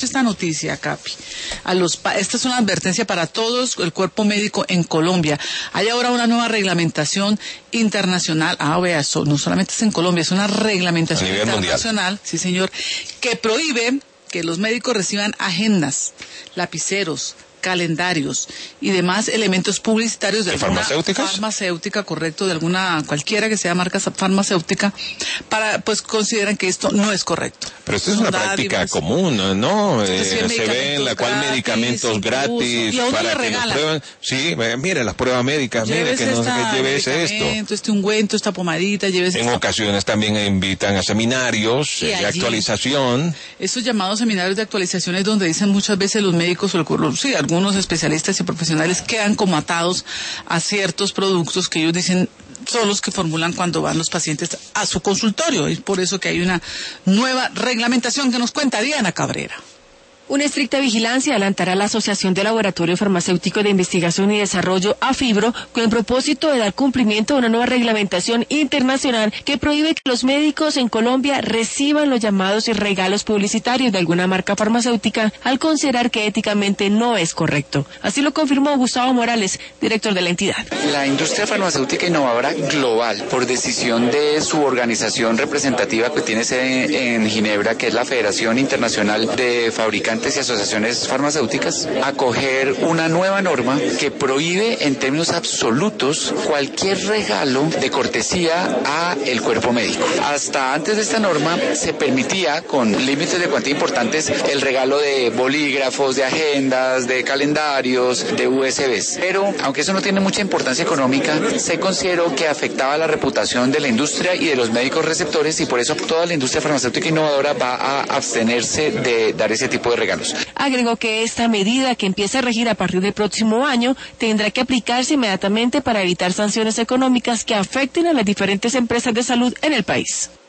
esta noticia, Capi. Esta es una advertencia para todos el cuerpo médico en Colombia. Hay ahora una nueva reglamentación internacional. Vea, eso no solamente es en Colombia, es una reglamentación a nivel internacional, mundial. Sí, señor, que prohíbe que los médicos reciban agendas, lapiceros, calendarios y demás elementos publicitarios de alguna farmacéutica, correcto, de alguna, cualquiera que sea marca farmacéutica, pues consideran que esto no es correcto. Pero esto es una práctica común, ¿no? Se ve en la cual medicamentos gratis para que nos prueben. Sí, mire las pruebas médicas, mire que no sé qué, llévese esto. Este ungüento, esta pomadita, llévese. En ocasiones también invitan a seminarios de actualización. Esos llamados seminarios de actualización es donde dicen muchas veces los médicos algunos especialistas y profesionales quedan como atados a ciertos productos que ellos dicen son los que formulan cuando van los pacientes a su consultorio. Es por eso que hay una nueva reglamentación que nos cuenta Diana Cabrera. Una estricta vigilancia adelantará la Asociación de Laboratorio Farmacéutico de Investigación y Desarrollo, AFIBRO, con el propósito de dar cumplimiento a una nueva reglamentación internacional que prohíbe que los médicos en Colombia reciban los llamados regalos publicitarios de alguna marca farmacéutica al considerar que éticamente no es correcto. Así lo confirmó Gustavo Morales, director de la entidad. La industria farmacéutica innovadora global, por decisión de su organización representativa que tiene sede en Ginebra, que es la Federación Internacional de Fabricantes y asociaciones farmacéuticas, acoger una nueva norma que prohíbe en términos absolutos cualquier regalo de cortesía a el cuerpo médico. Hasta antes de esta norma se permitía, con límites de cuantía importantes, el regalo de bolígrafos, de agendas, de calendarios, de USBs. Pero, aunque eso no tiene mucha importancia económica, se consideró que afectaba la reputación de la industria y de los médicos receptores, y por eso toda la industria farmacéutica innovadora va a abstenerse de dar ese tipo de regalos. Agregó que esta medida, que empieza a regir a partir del próximo año, tendrá que aplicarse inmediatamente para evitar sanciones económicas que afecten a las diferentes empresas de salud en el país.